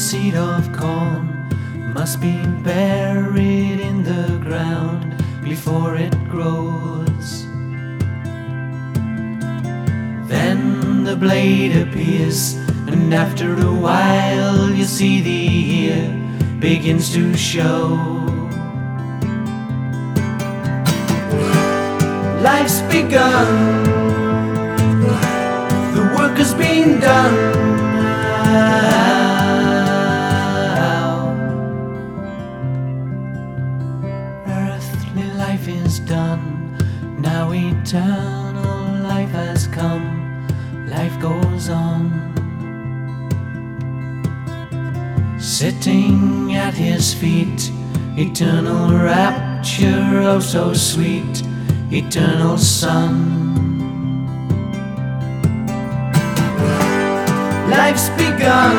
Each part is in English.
seed of corn must be buried in the ground before it grows. Then the blade appears, and after a while you see the ear begins to show. Life's begun, the work has been done. Earthly life is done, now eternal life has come. Life goes on. Sitting at his feet, eternal rapture, oh so sweet, eternal Son. Life's begun,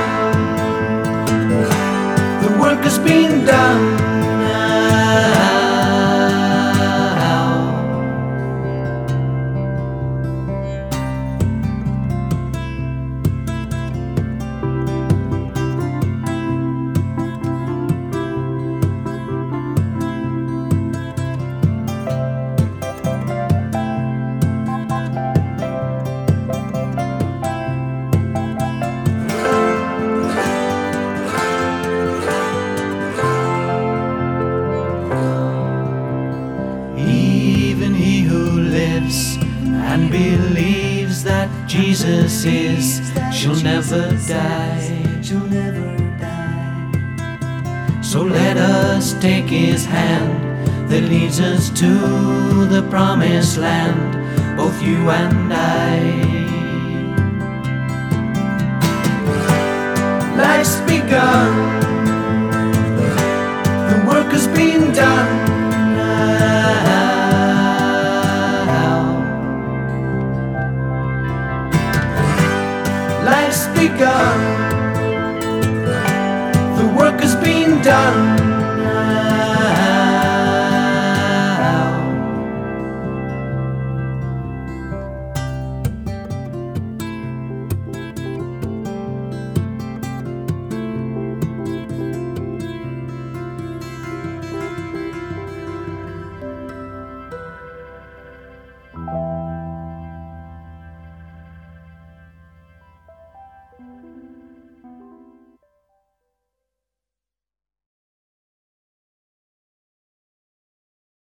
the work has been done. Even he who lives and believes that Jesus is shall never die. So let us take his hand that leads us to the promised land, both you and I. Life's begun, the work has been done. Life's begun, the work has been done.